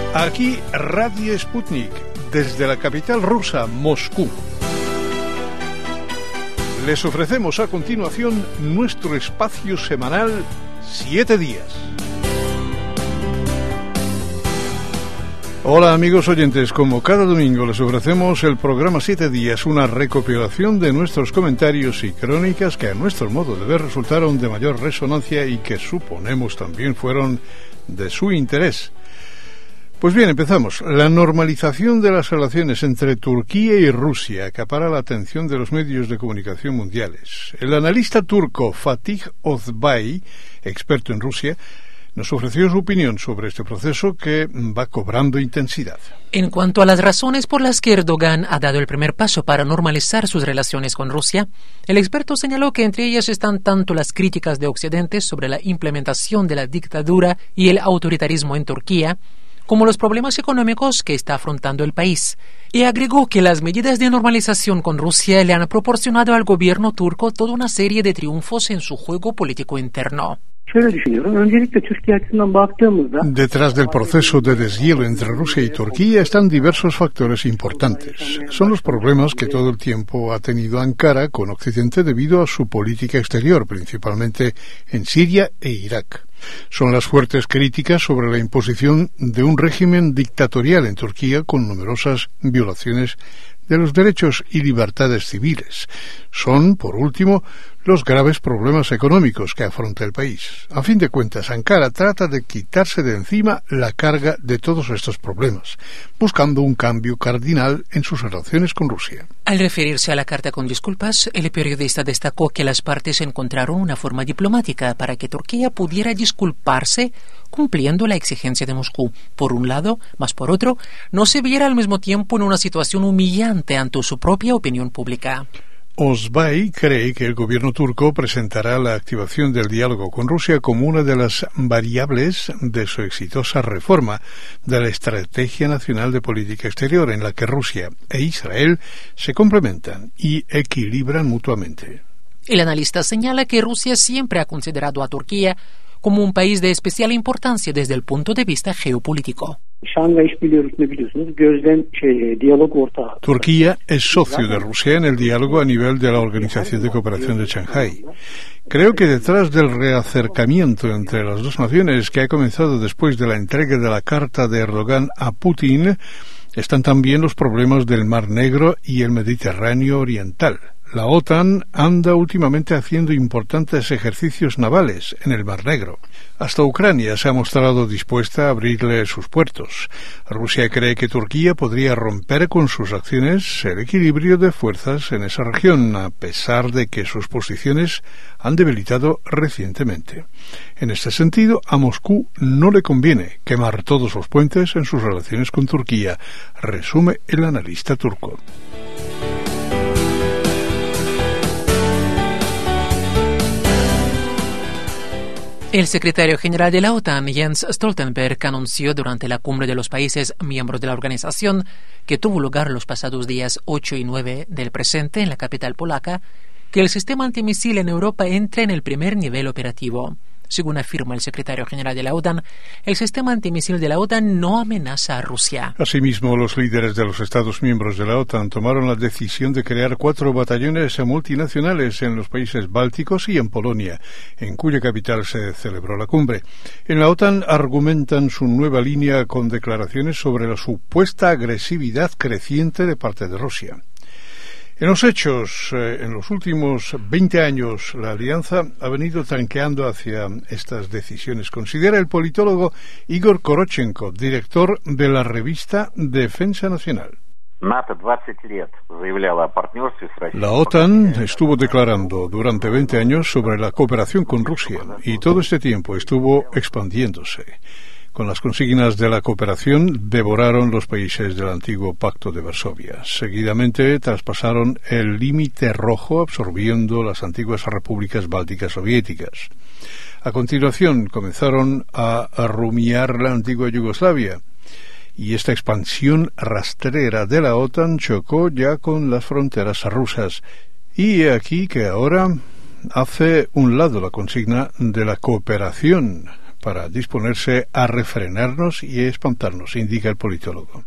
Aquí Radio Sputnik, desde la capital rusa, Moscú. Les ofrecemos a continuación nuestro espacio semanal 7 días. Hola amigos oyentes, como cada domingo les ofrecemos el programa 7 días, una recopilación de nuestros comentarios y crónicas que a nuestro modo de ver resultaron de mayor resonancia y que suponemos también fueron de su interés. Pues bien, empezamos. La normalización de las relaciones entre Turquía y Rusia acapara la atención de los medios de comunicación mundiales. El analista turco Fatih Ozbay, experto en Rusia, nos ofreció su opinión sobre este proceso que va cobrando intensidad. En cuanto a las razones por las que Erdogan ha dado el primer paso para normalizar sus relaciones con Rusia, el experto señaló que entre ellas están tanto las críticas de Occidente sobre la implementación de la dictadura y el autoritarismo en Turquía, como los problemas económicos que está afrontando el país, y agregó que las medidas de normalización con Rusia le han proporcionado al gobierno turco toda una serie de triunfos en su juego político interno. Detrás del proceso de deshielo entre Rusia y Turquía están diversos factores importantes. Son los problemas que todo el tiempo ha tenido Ankara con Occidente debido a su política exterior, principalmente en Siria e Irak. Son las fuertes críticas sobre la imposición de un régimen dictatorial en Turquía con numerosas violaciones de los derechos y libertades civiles. Son, por último, los graves problemas económicos que afronta el país. A fin de cuentas, Ankara trata de quitarse de encima la carga de todos estos problemas, buscando un cambio cardinal en sus relaciones con Rusia. Al referirse a la carta con disculpas, el periodista destacó que las partes encontraron una forma diplomática para que Turquía pudiera disculparse cumpliendo la exigencia de Moscú, por un lado, mas por otro, no se viera al mismo tiempo en una situación humillante ante su propia opinión pública. Ozbay cree que el gobierno turco presentará la activación del diálogo con Rusia como una de las variables de su exitosa reforma de la Estrategia Nacional de Política Exterior, en la que Rusia e Israel se complementan y equilibran mutuamente. El analista señala que Rusia siempre ha considerado a Turquía como un país de especial importancia desde el punto de vista geopolítico. Turquía es socio de Rusia en el diálogo a nivel de la Organización de Cooperación de Shanghái. Creo que detrás del reacercamiento entre las dos naciones que ha comenzado después de la entrega de la carta de Erdogan a Putin están también los problemas del Mar Negro y el Mediterráneo Oriental. La OTAN anda últimamente haciendo importantes ejercicios navales en el Mar Negro. Hasta Ucrania se ha mostrado dispuesta a abrirle sus puertos. Rusia cree que Turquía podría romper con sus acciones el equilibrio de fuerzas en esa región, a pesar de que sus posiciones han debilitado recientemente. En este sentido, a Moscú no le conviene quemar todos los puentes en sus relaciones con Turquía, resume el analista turco. El secretario general de la OTAN, Jens Stoltenberg, anunció durante la cumbre de los países miembros de la organización, que tuvo lugar los pasados días 8 y 9 del presente en la capital polaca, que el sistema antimisil en Europa entra en el primer nivel operativo. Según afirma el secretario general de la OTAN, el sistema antimisil de la OTAN no amenaza a Rusia. Asimismo, los líderes de los Estados miembros de la OTAN tomaron la decisión de crear 4 batallones multinacionales en los países bálticos y en Polonia, en cuya capital se celebró la cumbre. En la OTAN argumentan su nueva línea con declaraciones sobre la supuesta agresividad creciente de parte de Rusia. En los hechos, en los últimos 20 años, la alianza ha venido tranqueando hacia estas decisiones, considera el politólogo Igor Korotchenko, director de la revista Defensa Nacional. La OTAN estuvo declarando durante 20 años sobre la cooperación con Rusia y todo este tiempo estuvo expandiéndose. Con las consignas de la cooperación devoraron los países del antiguo Pacto de Varsovia. Seguidamente traspasaron el límite rojo absorbiendo las antiguas repúblicas bálticas soviéticas. A continuación comenzaron a rumiar la antigua Yugoslavia. Y esta expansión rastrera de la OTAN chocó ya con las fronteras rusas. Y aquí que ahora hace un lado la consigna de la cooperación para disponerse a refrenarnos y espantarnos, indica el politólogo.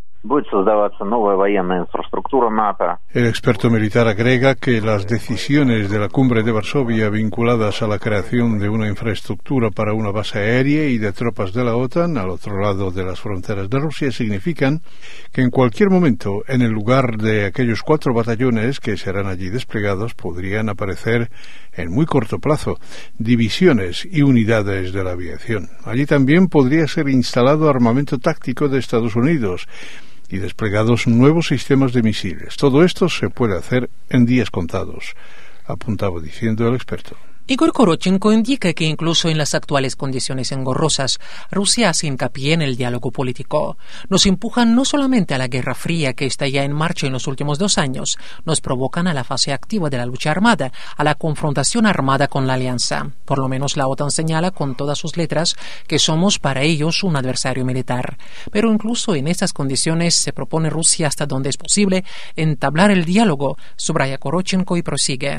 El experto militar agrega que las decisiones de la cumbre de Varsovia vinculadas a la creación de una infraestructura para una base aérea y de tropas de la OTAN al otro lado de las fronteras de Rusia significan que en cualquier momento, en el lugar de aquellos 4 batallones que serán allí desplegados, podrían aparecer en muy corto plazo divisiones y unidades de la aviación. Allí también podría ser instalado armamento táctico de Estados Unidos y desplegados nuevos sistemas de misiles. Todo esto se puede hacer en días contados, apuntaba diciendo el experto. Igor Korotchenko indica que incluso en las actuales condiciones engorrosas, Rusia hace hincapié en el diálogo político. Nos empujan no solamente a la Guerra Fría que está ya en marcha en los últimos 2 años, nos provocan a la fase activa de la lucha armada, a la confrontación armada con la alianza. Por lo menos la OTAN señala con todas sus letras que somos para ellos un adversario militar. Pero incluso en estas condiciones se propone Rusia hasta donde es posible entablar el diálogo, subraya Korotchenko y prosigue.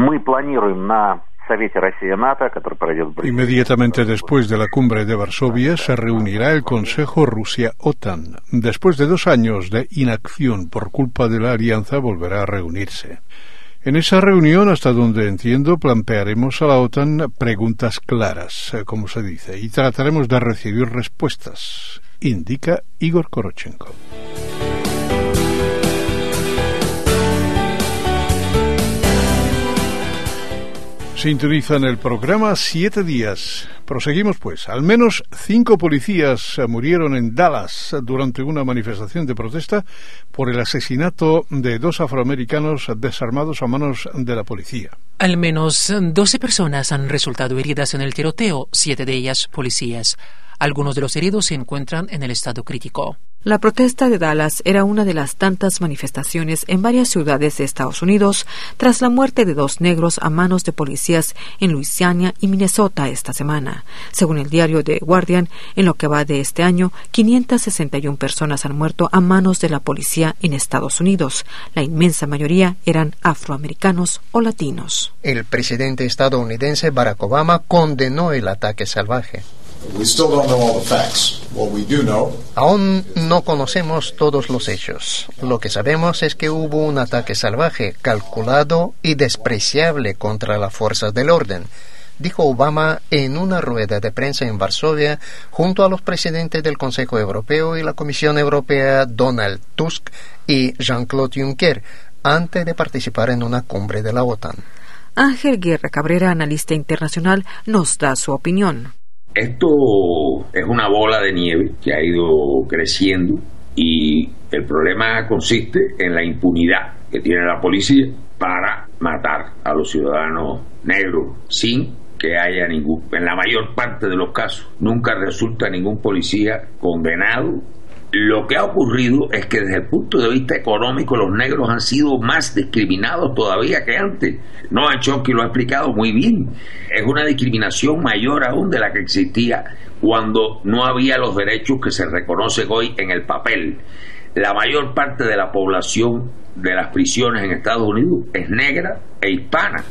Inmediatamente después de la cumbre de Varsovia se reunirá el Consejo Rusia-OTAN. Después de 2 años de inacción por culpa de la alianza volverá a reunirse. En esa reunión, hasta donde entiendo, plantearemos a la OTAN preguntas claras, como se dice, y trataremos de recibir respuestas, indica Igor Korotchenko. Sintonizan el programa 7 días. Proseguimos pues. Al menos 5 policías murieron en Dallas durante una manifestación de protesta por el asesinato de 2 afroamericanos desarmados a manos de la policía. Al menos 12 personas han resultado heridas en el tiroteo, 7 de ellas policías. Algunos de los heridos se encuentran en el estado crítico. La protesta de Dallas era una de las tantas manifestaciones en varias ciudades de Estados Unidos tras la muerte de 2 negros a manos de policías en Luisiana y Minnesota esta semana. Según el diario The Guardian, en lo que va de este año, 561 personas han muerto a manos de la policía en Estados Unidos. La inmensa mayoría eran afroamericanos o latinos. El presidente estadounidense Barack Obama condenó el ataque salvaje. Aún no conocemos todos los hechos. Lo que sabemos es que hubo un ataque salvaje, calculado y despreciable contra las fuerzas del orden, dijo Obama en una rueda de prensa en Varsovia junto a los presidentes del Consejo Europeo y la Comisión Europea Donald Tusk y Jean-Claude Juncker, antes de participar en una cumbre de la OTAN. Ángel Guerra Cabrera, analista internacional, nos da su opinión. Esto es una bola de nieve que ha ido creciendo y el problema consiste en la impunidad que tiene la policía para matar a los ciudadanos negros sin que haya en la mayor parte de los casos, nunca resulta ningún policía condenado. Lo que ha ocurrido es que desde el punto de vista económico los negros han sido más discriminados todavía que antes. Noam Chomsky lo ha explicado muy bien. Es una discriminación mayor aún de la que existía cuando no había los derechos que se reconocen hoy en el papel. La mayor parte de la población de las prisiones en Estados Unidos es negra e hispana.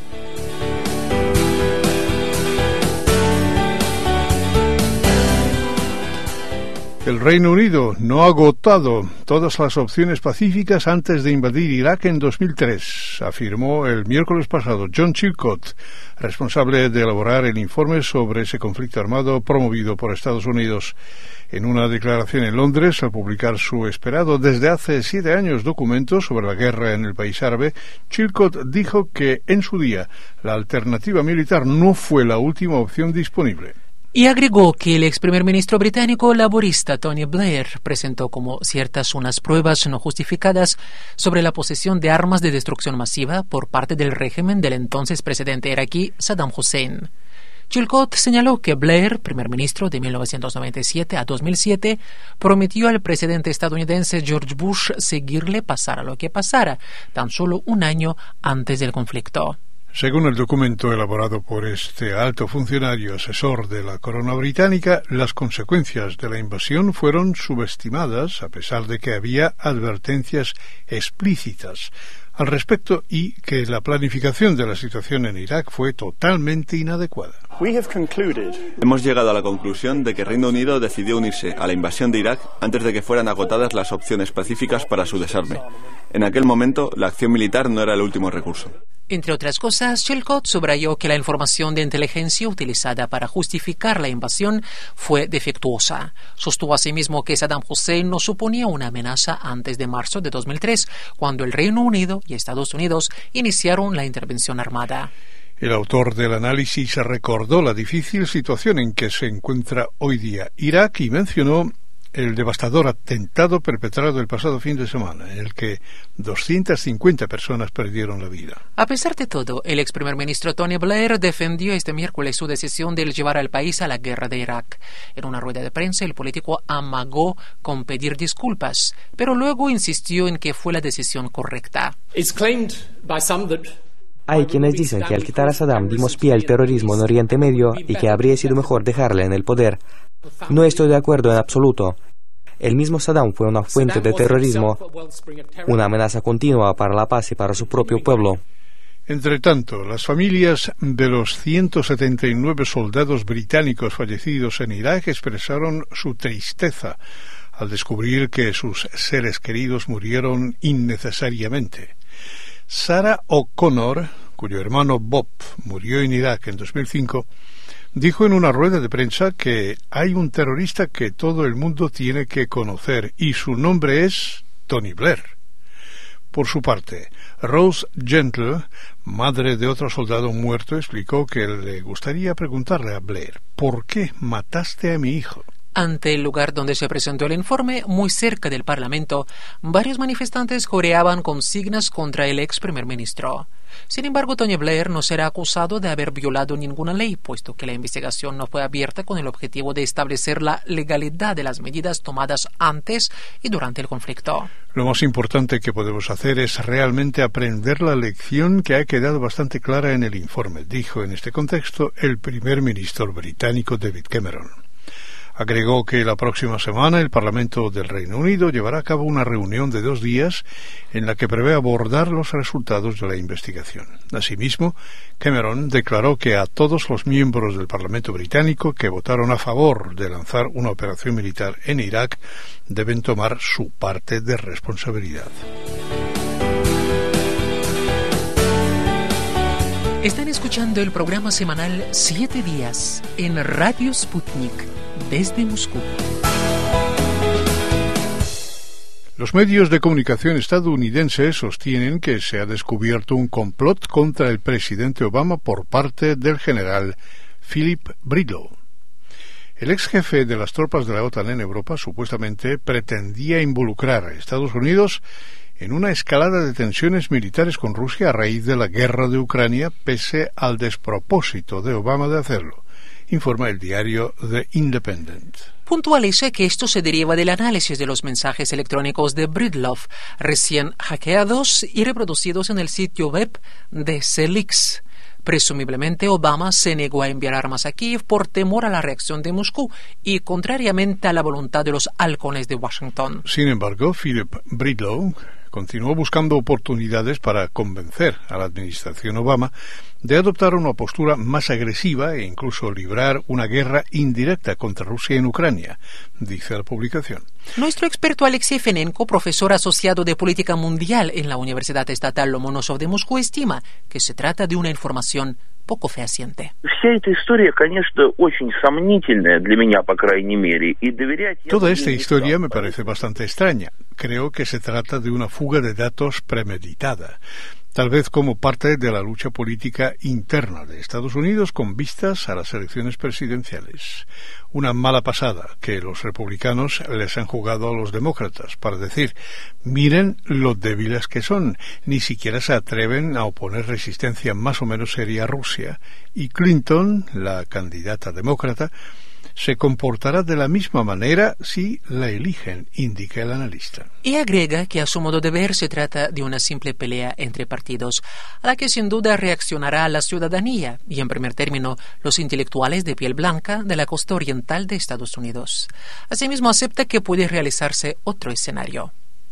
El Reino Unido no ha agotado todas las opciones pacíficas antes de invadir Irak en 2003, afirmó el miércoles pasado John Chilcot, responsable de elaborar el informe sobre ese conflicto armado promovido por Estados Unidos. En una declaración en Londres, al publicar su esperado desde hace 7 años documento sobre la guerra en el país árabe, Chilcot dijo que en su día la alternativa militar no fue la última opción disponible. Y agregó que el ex primer ministro británico laborista Tony Blair presentó como ciertas unas pruebas no justificadas sobre la posesión de armas de destrucción masiva por parte del régimen del entonces presidente iraquí Saddam Hussein. Chilcot señaló que Blair, primer ministro de 1997 a 2007, prometió al presidente estadounidense George Bush seguirle pasara lo que pasara, tan solo un año antes del conflicto. Según el documento elaborado por este alto funcionario asesor de la corona británica, las consecuencias de la invasión fueron subestimadas a pesar de que había advertencias explícitas al respecto y que la planificación de la situación en Irak fue totalmente inadecuada. Hemos llegado a la conclusión de que Reino Unido decidió unirse a la invasión de Irak antes de que fueran agotadas las opciones pacíficas para su desarme. En aquel momento, la acción militar no era el último recurso. Entre otras cosas, Chilcot subrayó que la información de inteligencia utilizada para justificar la invasión fue defectuosa. Sostuvo asimismo que Saddam Hussein no suponía una amenaza antes de marzo de 2003, cuando el Reino Unido y Estados Unidos iniciaron la intervención armada. El autor del análisis recordó la difícil situación en que se encuentra hoy día Irak y mencionó el devastador atentado perpetrado el pasado fin de semana, en el que 250 personas perdieron la vida. A pesar de todo, el ex primer ministro Tony Blair defendió este miércoles su decisión de llevar al país a la guerra de Irak. En una rueda de prensa, el político amagó con pedir disculpas, pero luego insistió en que fue la decisión correcta. Hay quienes dicen que al quitar a Saddam dimos pie al terrorismo en Oriente Medio y que habría sido mejor dejarle en el poder. No estoy de acuerdo en absoluto. El mismo Saddam fue una fuente de terrorismo, una amenaza continua para la paz y para su propio pueblo. Entre tanto, las familias de los 179 soldados británicos fallecidos en Irak expresaron su tristeza al descubrir que sus seres queridos murieron innecesariamente. Sarah O'Connor, cuyo hermano Bob murió en Irak en 2005, dijo en una rueda de prensa que hay un terrorista que todo el mundo tiene que conocer y su nombre es Tony Blair. Por su parte, Rose Gentle, madre de otro soldado muerto, explicó que le gustaría preguntarle a Blair: ¿por qué mataste a mi hijo? Ante el lugar donde se presentó el informe, muy cerca del Parlamento, varios manifestantes coreaban consignas contra el ex primer ministro. Sin embargo, Tony Blair no será acusado de haber violado ninguna ley, puesto que la investigación no fue abierta con el objetivo de establecer la legalidad de las medidas tomadas antes y durante el conflicto. Lo más importante que podemos hacer es realmente aprender la lección que ha quedado bastante clara en el informe, dijo en este contexto el primer ministro británico David Cameron. Agregó que la próxima semana el Parlamento del Reino Unido llevará a cabo una reunión de 2 días en la que prevé abordar los resultados de la investigación. Asimismo, Cameron declaró que a todos los miembros del Parlamento británico que votaron a favor de lanzar una operación militar en Irak deben tomar su parte de responsabilidad. Están escuchando el programa semanal 7 días en Radio Sputnik desde Moscú. Los medios de comunicación estadounidenses sostienen que se ha descubierto un complot contra el presidente Obama por parte del general Philip Bridlow. El ex jefe de las tropas de la OTAN en Europa supuestamente pretendía involucrar a Estados Unidos en una escalada de tensiones militares con Rusia a raíz de la guerra de Ucrania, pese al despropósito de Obama de hacerlo, informa el diario The Independent. Puntualiza que esto se deriva del análisis de los mensajes electrónicos de Bridlow, recién hackeados y reproducidos en el sitio web de WikiLeaks. Presumiblemente, Obama se negó a enviar armas a Kiev por temor a la reacción de Moscú y contrariamente a la voluntad de los halcones de Washington. Sin embargo, Philip Bridlow continuó buscando oportunidades para convencer a la administración Obama de adoptar una postura más agresiva e incluso librar una guerra indirecta contra Rusia en Ucrania, dice la publicación. Nuestro experto Alexei Fenenko, profesor asociado de política mundial en la Universidad Estatal Lomonosov de Moscú, estima que se trata de una información poco fehaciente. Toda esta historia me parece bastante extraña. Creo que se trata de una fuga de datos premeditada, tal vez como parte de la lucha política interna de Estados Unidos con vistas a las elecciones presidenciales. Una mala pasada que los republicanos les han jugado a los demócratas para decir: miren lo débiles que son, ni siquiera se atreven a oponer resistencia más o menos seria a Rusia, y Clinton, la candidata demócrata, se comportará de la misma manera si la eligen, indica el analista. Y agrega que a su modo de ver se trata de una simple pelea entre partidos, a la que sin duda reaccionará la ciudadanía y, en primer término, los intelectuales de piel blanca de la costa oriental de Estados Unidos. Asimismo, acepta que puede realizarse otro escenario.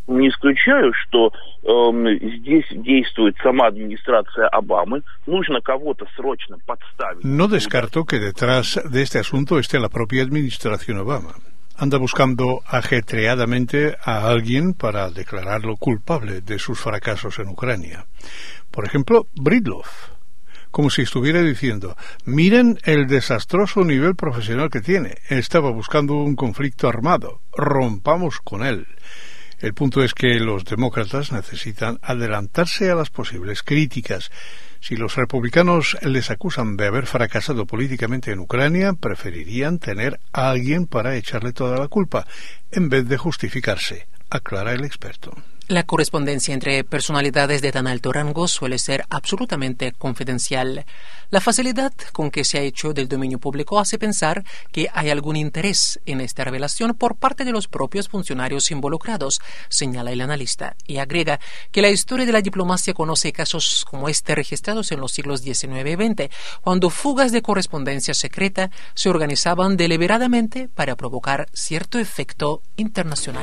Не исключаю, что здесь действует сама администрация Обамы. Нужно кого-то срочно подставить. No descarto que detrás de este asunto esté la propia administración Obama. Anda buscando ajetreadamente a alguien para declararlo culpable de sus fracasos en Ucrania. Por ejemplo, Breedlove. Como si estuviera diciendo, miren el desastroso nivel profesional que tiene. Estaba buscando un conflicto armado. Rompamos con él. El punto es que los demócratas necesitan adelantarse a las posibles críticas. Si los republicanos les acusan de haber fracasado políticamente en Ucrania, preferirían tener a alguien para echarle toda la culpa, en vez de justificarse, aclara el experto. La correspondencia entre personalidades de tan alto rango suele ser absolutamente confidencial. La facilidad con que se ha hecho del dominio público hace pensar que hay algún interés en esta revelación por parte de los propios funcionarios involucrados, señala el analista, y agrega que la historia de la diplomacia conoce casos como este registrados en los siglos XIX y XX, cuando fugas de correspondencia secreta se organizaban deliberadamente para provocar cierto efecto internacional.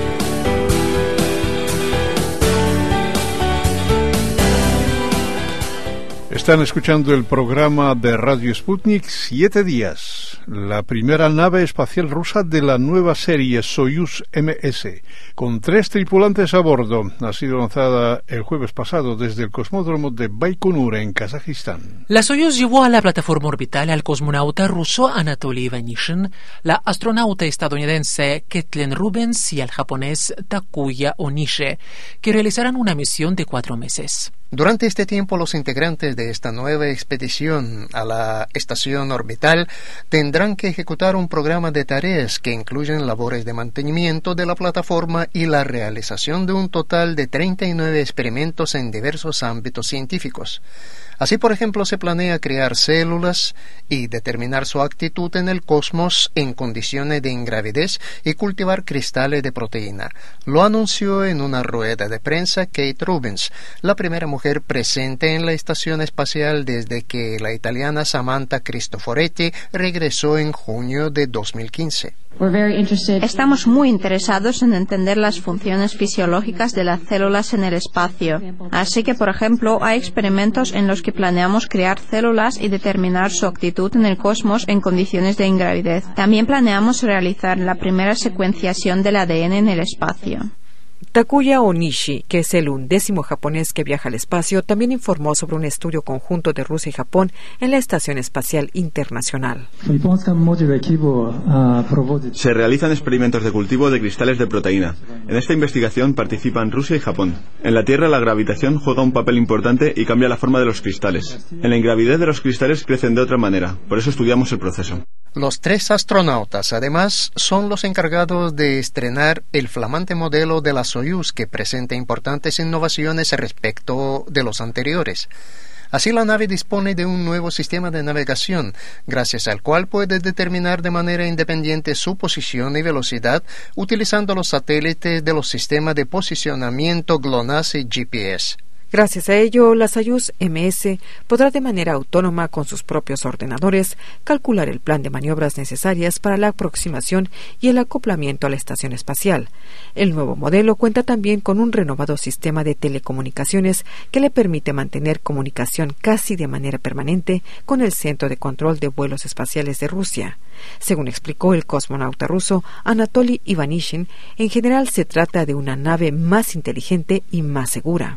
Están escuchando el programa de Radio Sputnik 7 días, la primera nave espacial rusa de la nueva serie Soyuz MS, con 3 tripulantes a bordo. Ha sido lanzada el jueves pasado desde el cosmódromo de Baikonur en Kazajistán. La Soyuz llevó a la plataforma orbital al cosmonauta ruso Anatoly Ivanishin, la astronauta estadounidense Kathleen Rubens y al japonés Takuya Onishi, que realizarán una misión de 4 meses. Durante este tiempo, los integrantes de esta nueva expedición a la estación orbital tendrán que ejecutar un programa de tareas que incluyen labores de mantenimiento de la plataforma y la realización de un total de 39 experimentos en diversos ámbitos científicos. Así, por ejemplo, se planea crear células y determinar su actitud en el cosmos en condiciones de ingravidez y cultivar cristales de proteína. Lo anunció en una rueda de prensa Kate Rubens, la primera mujer presente en la estación espacial desde que la italiana Samantha Cristoforetti regresó en junio de 2015. Estamos muy interesados en entender las funciones fisiológicas de las células en el espacio. Así que, por ejemplo, hay experimentos en los que planeamos crear células y determinar su actitud en el cosmos en condiciones de ingravidez. También planeamos realizar la primera secuenciación del ADN en el espacio. Takuya Onishi, que es el 11º japonés que viaja al espacio, también informó sobre un estudio conjunto de Rusia y Japón en la Estación Espacial Internacional. Se realizan experimentos de cultivo de cristales de proteína. En esta investigación participan Rusia y Japón. En la Tierra la gravitación juega un papel importante y cambia la forma de los cristales. En la ingravidez de los cristales crecen de otra manera, por eso estudiamos el proceso. Los 3 astronautas, además, son los encargados de estrenar el flamante modelo de la Soyuz, que presenta importantes innovaciones respecto de los anteriores. Así, la nave dispone de un nuevo sistema de navegación, gracias al cual puede determinar de manera independiente su posición y velocidad utilizando los satélites de los sistemas de posicionamiento GLONASS y GPS. Gracias a ello, la Soyuz MS podrá de manera autónoma con sus propios ordenadores calcular el plan de maniobras necesarias para la aproximación y el acoplamiento a la estación espacial. El nuevo modelo cuenta también con un renovado sistema de telecomunicaciones que le permite mantener comunicación casi de manera permanente con el Centro de Control de Vuelos Espaciales de Rusia. Según explicó el cosmonauta ruso Anatoly Ivanishin, en general se trata de una nave más inteligente y más segura.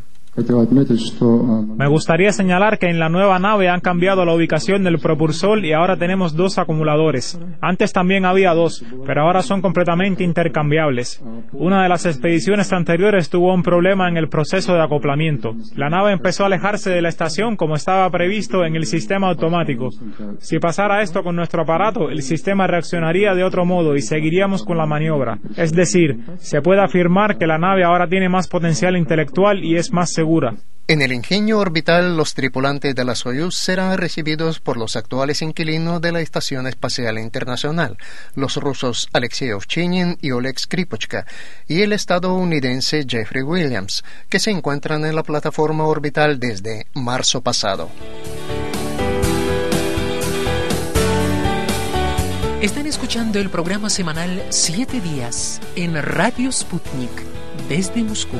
Me gustaría señalar que en la nueva nave han cambiado la ubicación del propulsor y ahora tenemos 2 acumuladores. Antes también había 2, pero ahora son completamente intercambiables. Una de las expediciones anteriores tuvo un problema en el proceso de acoplamiento. La nave empezó a alejarse de la estación como estaba previsto en el sistema automático. Si pasara esto con nuestro aparato, el sistema reaccionaría de otro modo y seguiríamos con la maniobra. Es decir, se puede afirmar que la nave ahora tiene más potencial intelectual y es más segura. En el ingenio orbital, los tripulantes de la Soyuz serán recibidos por los actuales inquilinos de la Estación Espacial Internacional, los rusos Alexei Ovchinin y Oleg Skripochka, y el estadounidense Jeffrey Williams, que se encuentran en la plataforma orbital desde marzo pasado. Están escuchando el programa semanal 7 días en Radio Sputnik desde Moscú.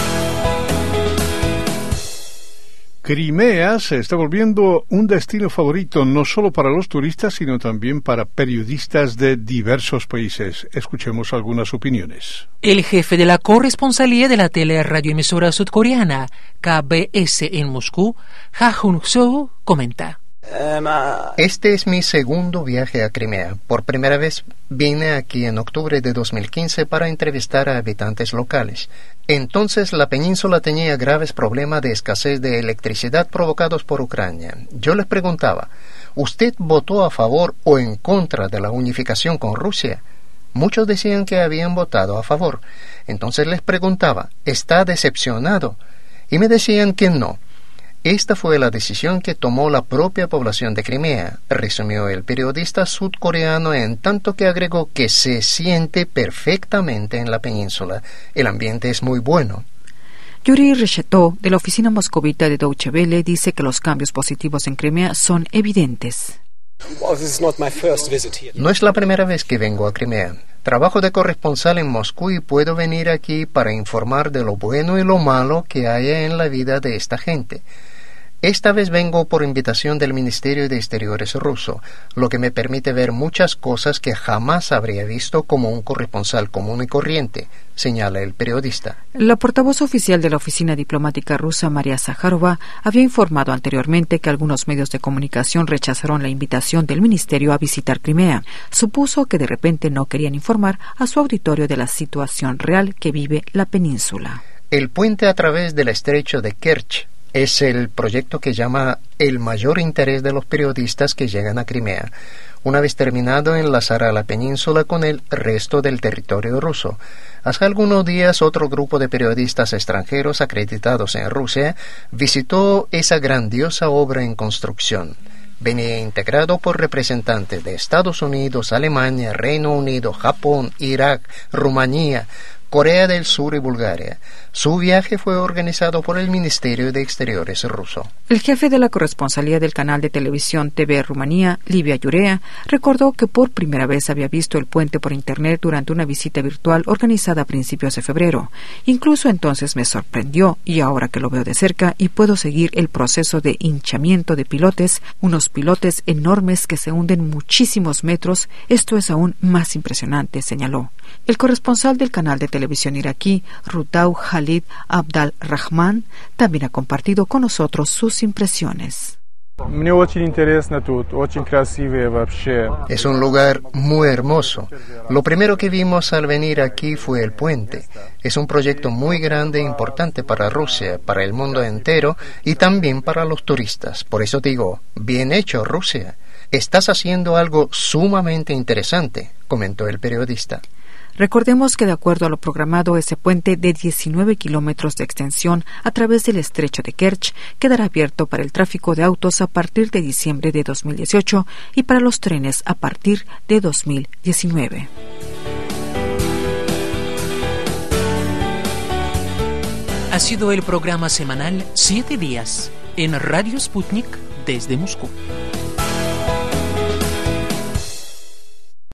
Crimea se está volviendo un destino favorito no solo para los turistas, sino también para periodistas de diversos países. Escuchemos algunas opiniones. El jefe de la corresponsalía de la teleradioemisora sudcoreana KBS en Moscú, Ha Jung-soo, comenta. Este es mi segundo viaje a Crimea. Por primera vez vine aquí en octubre de 2015 para entrevistar a habitantes locales. Entonces la península tenía graves problemas de escasez de electricidad provocados por Ucrania. Yo les preguntaba, ¿usted votó a favor o en contra de la unificación con Rusia? Muchos decían que habían votado a favor. Entonces les preguntaba, ¿está decepcionado? Y me decían que no. Esta fue la decisión que tomó la propia población de Crimea, resumió el periodista sudcoreano, en tanto que agregó que se siente perfectamente en la península. El ambiente es muy bueno. Yuri Reshetov, de la oficina moscovita de Deutsche Welle, dice que los cambios positivos en Crimea son evidentes. No es la primera vez que vengo a Crimea. Trabajo de corresponsal en Moscú y puedo venir aquí para informar de lo bueno y lo malo que hay en la vida de esta gente. Esta vez vengo por invitación del Ministerio de Exteriores ruso, lo que me permite ver muchas cosas que jamás habría visto como un corresponsal común y corriente, señala el periodista. La portavoz oficial de la oficina diplomática rusa, María Zakharova, había informado anteriormente que algunos medios de comunicación rechazaron la invitación del ministerio a visitar Crimea. Supuso que de repente no querían informar a su auditorio de la situación real que vive la península. El puente a través del estrecho de Kerch es el proyecto que llama el mayor interés de los periodistas que llegan a Crimea. Una vez terminado, enlazará la península con el resto del territorio ruso. Hace algunos días, otro grupo de periodistas extranjeros acreditados en Rusia visitó esa grandiosa obra en construcción. Venía integrado por representantes de Estados Unidos, Alemania, Reino Unido, Japón, Irak, Rumanía, Corea del Sur y Bulgaria. Su viaje fue organizado por el Ministerio de Exteriores ruso. El jefe de la corresponsalía del canal de televisión TV Rumanía, Livia Iurea, recordó que por primera vez había visto el puente por internet durante una visita virtual organizada a principios de febrero. Incluso entonces me sorprendió, y ahora que lo veo de cerca y puedo seguir el proceso de hinchamiento de pilotes, unos pilotes enormes que se hunden muchísimos metros, esto es aún más impresionante, señaló. El corresponsal del canal de televisión iraquí, Rutau Khalid Abdal Rahman, también ha compartido con nosotros sus impresiones. Es un lugar muy hermoso. Lo primero que vimos al venir aquí fue el puente. Es un proyecto muy grande e importante para Rusia, para el mundo entero y también para los turistas. Por eso digo, bien hecho, Rusia. Estás haciendo algo sumamente interesante, comentó el periodista. Recordemos que de acuerdo a lo programado, ese puente de 19 kilómetros de extensión a través del estrecho de Kerch quedará abierto para el tráfico de autos a partir de diciembre de 2018 y para los trenes a partir de 2019. Ha sido el programa semanal 7 días en Radio Sputnik desde Moscú.